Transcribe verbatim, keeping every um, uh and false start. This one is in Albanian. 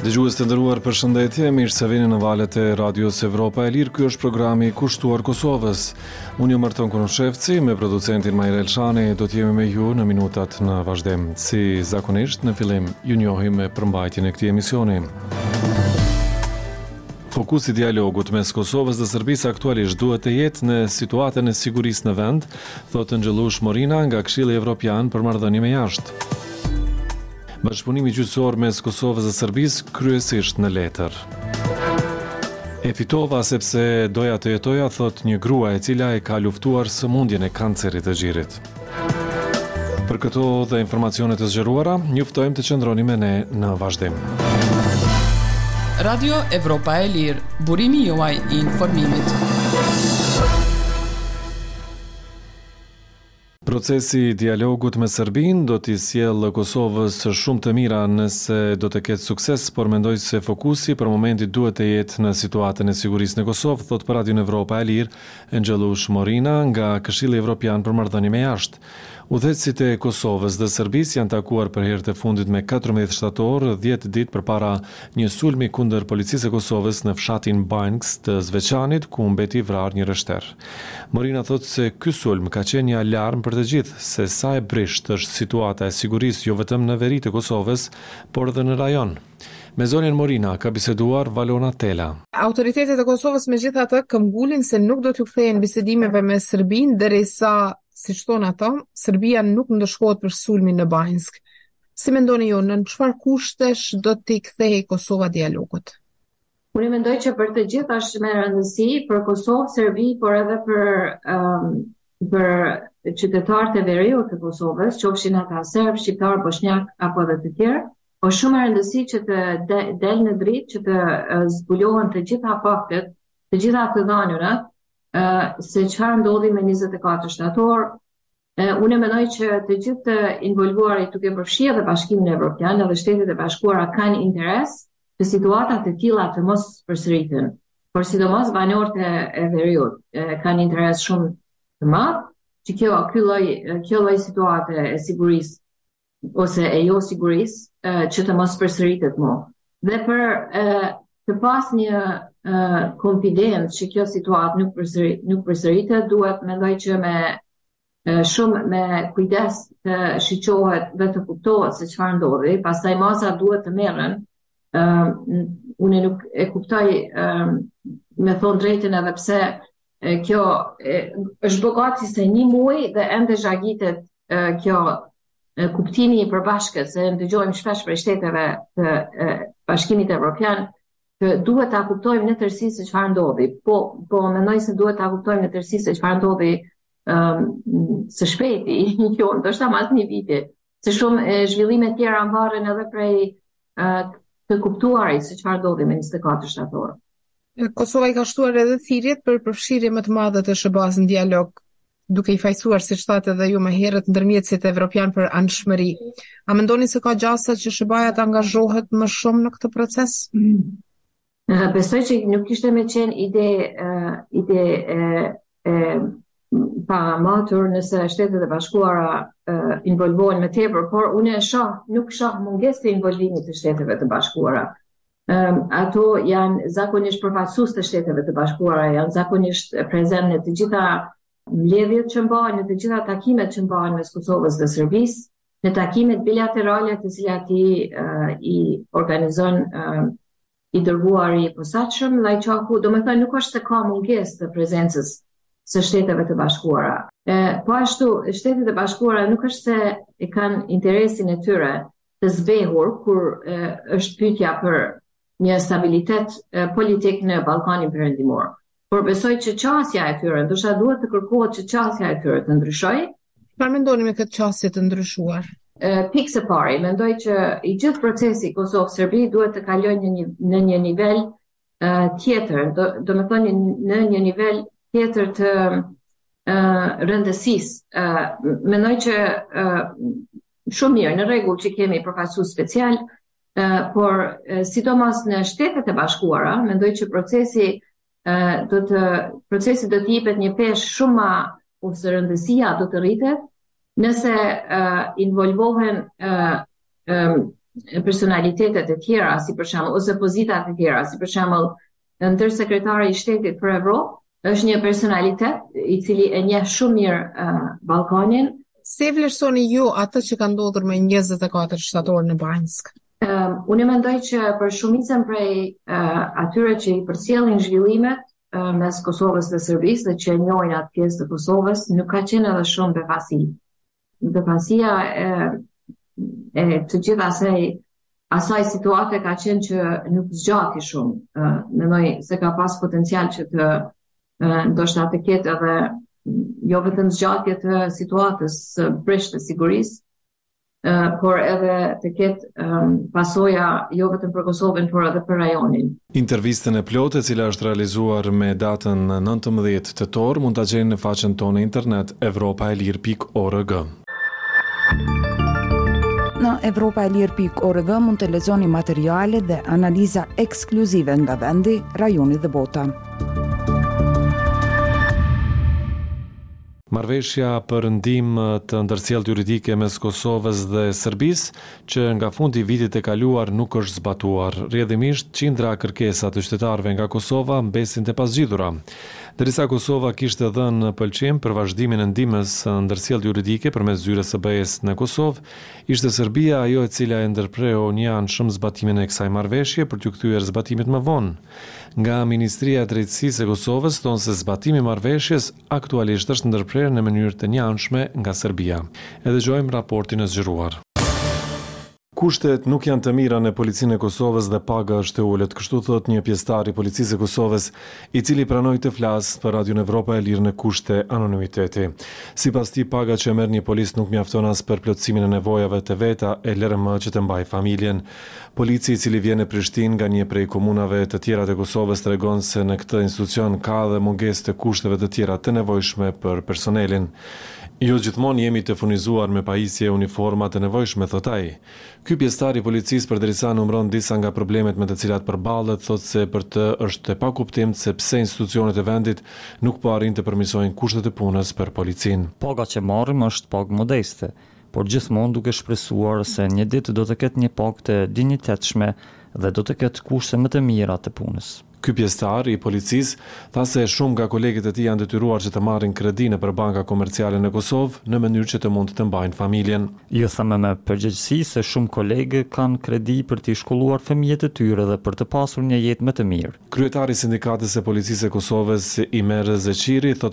Dëgjues të nderuar, përshëndetje, mirë se vini në valët e Radios Evropa e Lirë. Ky është programi Kushtuar Kosovës. Unë jam Marton Konoshevci, me producentin Majra Elshani, do të jemi me ju në minutat në vazhdim. Si zakonisht, në fillim ju njohim me përmbajtjen e këtij emisioni. Fokusi i dialogut mes Kosovës dhe Serbisë aktualisht duhet të jetë në situatën e sigurisë në vend, thotë Angjelush Morina nga Këshilli Evropian për marrëdhënie me jashtë. Bashkëpunimi gjyqësor mes Kosovës dhe Serbisë kryesisht në letër. E fitova sepse doja të jetoja, thot një grua e cila e ka luftuar sëmundjen e kancerit të gjirit. Për këto dhe informacionet e zgjeruara, njoftojmë të qëndroni me ne në vazhdim. Radio Evropa e Lirë, burimi juaj i informimit. Procesi i dialogut me Serbinë do t'i sjellë Kosovës shumë të mira nëse do të ketë sukses, por mendoj se fokusi për momentin duhet të jetë në situatën e sigurisë në Kosovë, thot për Radio Evropa e Lirë Angjelush Morina nga Këshilli Evropian për marrëdhënie me jashtë. Udhëheqësit e Kosovës dhe Serbisë janë takuar për herë të fundit me katërmbëdhjetë shtator, dhjetë ditë përpara një sulmi kundër policisë së Kosovës në fshatin Banks të Zveçanit, ku mbeti vrarë një rreshter. Morina thotë se ky sulm ka qenë një alarm për të gjithë se sa e brisht është situata e sigurisë jo vetëm në veri të Kosovës, por edhe në rajon. Me zonën Morina ka biseduar Valona Tela. Autoritetet e Kosovës megjithatë këmbgulin se nuk do t'u kthehen bisedimeve me Serbinë derisa, siç thonë ato, Serbia nuk ndëshkohet për sulmin në Banjsk. Si mendoni ju, në çfarë kushtesh do t'i kthehej Kosova dialogut? Unë mendoj që për të gjithë është me rëndësi për Kosovë, Serbi, por edhe për um, për qytetarët e veriut të Kosovës, qofshin ata serb, shqiptar, bosnjak apo edhe të tjerë, po shumë e rëndësi që të de, del në dritë, që të uh, zbulohen të gjitha faktet, të gjitha të dhënërat, uh, se çfarë ndodhi me njëzet e katër shtator. Uh, unë mendoj që të gjithë të involvuarit, duke përfshirë edhe Bashkimin Evropian dhe Shtetet e Bashkuara kanë interes të situatat të tilla të mos përsëriten. Por sidomos banorët e, e veriut uh, kanë interes shumë të madh që kjo ky lloj kjo lloj situate e sigurisë ose e jo sigurisë uh, që të mos përsëritet më. Dhe për uh, të pas një uh, konfidencë që kjo situatë nuk përsërit nuk përsëritet, duhet mendoj që me uh, shumë me kujdes të shiqohet dhe të kuptohet se çfarë ndodhi, pastaj masa duhet të merren. Uh, unë nuk e kuptoj uh, me thon drejtën edhe pse uh, kjo uh, është bogati se një muaj dhe ende zhagitet uh, kjo kuptimi i përbashkët, se ndëgjojmë shpesh për shteteve të e, Bashkimit Evropian, që duhet ta kuptojmë në tërësi se çfarë ndodhi. Po, po mendoj se duhet ta kuptojmë në tërësi se çfarë ndodhi um, së shpejti, jo, ndoshta mas një viti. Se shumë e, zhvillime të tjera mbarën edhe prej uh, të kuptuarit se çfarë ndodhi me njëzet e katër shtator. Kosova i ka shtuar edhe thirrjet për përfshirje më të madhe të S B A-s në dialog, duke i fajsuar, si shtatë edhe ju më herët, ndërmjetësit evropian për anëshmëri. A mendoni se ka gjasa që S B A-ja të angazhohet më shumë në këtë proces? Mm. Uh, besoj që nuk kishte me qenë ide, uh, ide uh, uh, pa matur nëse Shtetet e Bashkuara uh, involvohen më tepër, por unë e shoh, nuk shoh mungesë të involvimit të Shteteve të Bashkuara. Um, ato janë zakonisht përfaqësues të Shteteve të Bashkuara, janë zakonisht prezent në të gjitha mbledhjet që mbahen, në të gjitha takimet që mbahen mes Kosovës dhe Serbisë, në takimet bilaterale të cilat i, uh, i organizon uh, i dërguari i posaçëm Llajçaku, domethënë nuk është se ka mungesë të prezencës së Shteteve të Bashkuara. E, po ashtu, Shtetet e Bashkuara nuk është se e kanë interesin e tyre të zbehur kur e, është pyetja për një stabilitet e, politik në Ballkanin Perëndimor. Por besoj që qasja e tyre, ndoshta duhet të kërkohet që qasja e tyre të ndryshojë. Çfarë mendoni me këtë qasje të ndryshuar? Pikë së pari, mendoj që i gjithë procesi Kosovë-Serbi duhet të kalojë në një në një nivel uh, tjetër, do, do të thonë në një nivel tjetër të uh, rëndësisë. Uh, mendoj që uh, shumë mirë, në rregull që kemi përfaqësues special, uh, por uh, sidomos në Shtetet e Bashkuara, mendoj që procesi Uh, do të procesi do të jepet një peshë shumë më ose rëndësia do të rritet nëse uh, involvohen uh, um, personalitetet e tjera, si për shembull, ose pozitat e tjera, si për shembull, ndërsekretari i shtetit për Evropë është një personalitet i cili e njeh shumë mirë uh, Ballkanin. Si vlerësoni ju atë që ka ndodhur me njëzet e katër shtator në Banjsk? Uh, unë mendoj që për shumicën prej uh, atyre që i përcjellin zhvillimet uh, mes Kosovës dhe Serbisë dhe që e njohin atë pjesë të Kosovës, nuk ka qenë edhe shumë befasi. Befasia e, e të gjithë asaj, asaj situate ka qenë që nuk zgjati shumë. Uh, mendoj se ka pas potencial që të uh, ndoshta të ketë edhe jo vetëm zgjatje të situatës së breshtë të sigurisë, Uh, por edhe të ketë um, pasoja jo vetëm për Kosovën, por edhe për rajonin. Intervistën e plotë, e cila është realizuar me datën nëntëmbëdhjetë tetor, mund ta gjeni në faqen tonë internet evropa e lirë pikë org. Në evropa e lirë pikë org mund të lexoni materiale dhe analiza ekskluzive nga vendi, rajoni dhe bota. Marrëveshja për ndihmë të ndërcjellë juridike mes Kosovës dhe Serbisë, që nga fundi i vitit e kaluar nuk është zbatuar. Rrjedhimisht qindra kërkesa të qytetarëve nga Kosova mbesin të pasgjidhura. Derisa Kosova kishte dhënë pëlqim për vazhdimin e ndihmës së ndërcjellë juridike përmes zyrës së B E-s në Kosovë, ishte Serbia ajo e cila e ndërpreu një anshëm zbatimin e kësaj marrëveshje për t'u kthyer zbatimit më vonë. Nga Ministria e Drejtësisë e Kosovës thonë se zbatimi i marrëveshjes aktualisht është ndërprerë në mënyrë të njëanshme nga Serbia. E dëgjojmë raportin e zgjeruar. Kushtet nuk janë të mira në policinë e Kosovës dhe paga është e ulët, kështu thot një pjesëtar i policisë e Kosovës, i cili pranoi të flasë për Radion Evropa e Lirë në kushte anonimiteti. Sipas tij, paga që merr një polis nuk mjafton as për plotësimin e nevojave të veta e lërmë që të mbajë familjen. Polici i cili vjen në Prishtinë nga një prej komunave të tjera të Kosovës tregon se në këtë institucion ka dhe mungesë të kushteve të tjera të nevojshme për personelin. Jo gjithmonë jemi të furnizuar me pajisje e uniforma të nevojshme, thot ai. Ky pjesëtar i policisë përderisa numëron disa nga problemet me të cilat përballet, thot se për të është e pakuptim se pse institucionet e vendit nuk po arrin të përmirësojnë kushtet e punës për policinë. Paga që marrim është pagë modeste, por gjithmonë duke shpresuar se një ditë do të ketë një pagë të dinjitetshme dhe do të ketë kushte më të mira të punës. Ky pjesëtar i policisë tha se shumë nga kolegët e tij janë detyruar që të marrin kredi nëpër banka komerciale në Kosovë në mënyrë që të mund të mbajnë familjen. Ju thamë me përgjegjësi se shumë kolegë kanë kredi për t'i shkolluar fëmijët e tyre dhe për të pasur një jetë më të mirë. Kryetari i sindikatës së policisë së Kosovës, Imer Zeçiri, thot